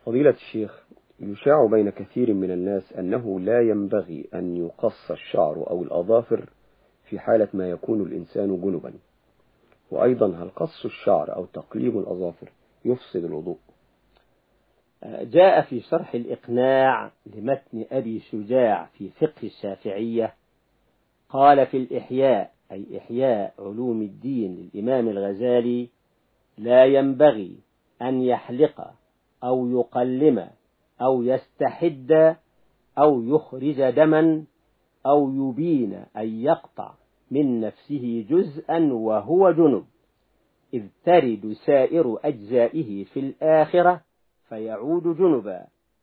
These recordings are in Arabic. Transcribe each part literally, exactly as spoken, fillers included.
فضيلة الشيخ، يشاع بين كثير من الناس أنه لا ينبغي أن يقص الشعر أو الأظافر في حالة ما يكون الإنسان جنبا، وأيضا هل قص الشعر أو تقليم الأظافر يفسد الوضوء؟ جاء في شرح الإقناع لمتن أبي شجاع في فقه الشافعية، قال في الإحياء أي إحياء علوم الدين للإمام الغزالي: لا ينبغي أن يحلق أو يقلم أو يستحد أو يخرج دما أو يبين أن يقطع من نفسه جزءا وهو جنب، إذ ترد سائر أجزائه في الآخرة فيعود جنبا،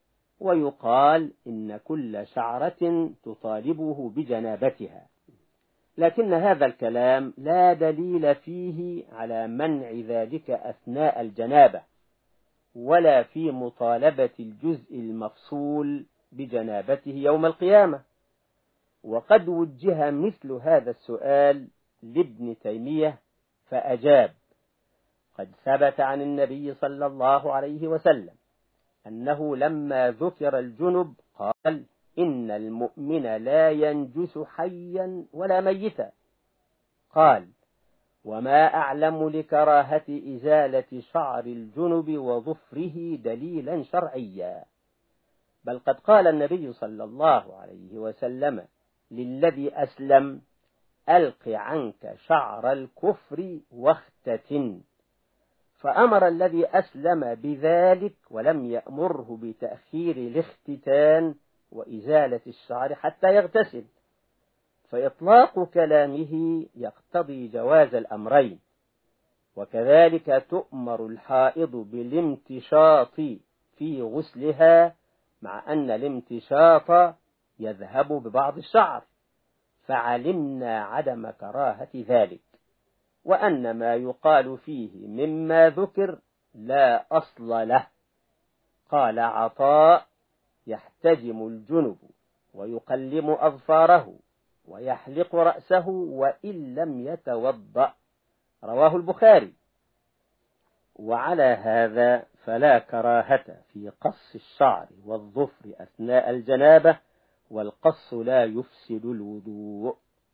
ويقال إن كل شعرة تطالبه بجنابتها. لكن هذا الكلام لا دليل فيه على منع ذلك أثناء الجنابة، ولا في مطالبة الجزء المفصول بجنابته يوم القيامة. وقد وجه مثل هذا السؤال لابن تيمية فأجاب: قد ثبت عن النبي صلى الله عليه وسلم أنه لما ذكر الجنب قال: إن المؤمن لا ينجس حيا ولا ميتا. قال: وما أعلم لكراهة إزالة شعر الجنب وظفره دليلا شرعيا، بل قد قال النبي صلى الله عليه وسلم للذي أسلم: ألق عنك شعر الكفر واختتن، فأمر الذي أسلم بذلك ولم يأمره بتأخير الاختتان وإزالة الشعر حتى يغتسل، فإطلاق كلامه يقتضي جواز الأمرين. وكذلك تؤمر الحائض بالامتشاط في غسلها، مع أن الامتشاط يذهب ببعض الشعر، فعلمنا عدم كراهة ذلك، وأن ما يقال فيه مما ذكر لا أصل له. قال عطاء: يحتجم الجنب ويقلم أظفاره ويحلق رأسه وإن لم يتوضأ، رواه البخاري. وعلى هذا فلا كراهة في قص الشعر والظفر أثناء الجنابة، والقص لا يفسد الوضوء.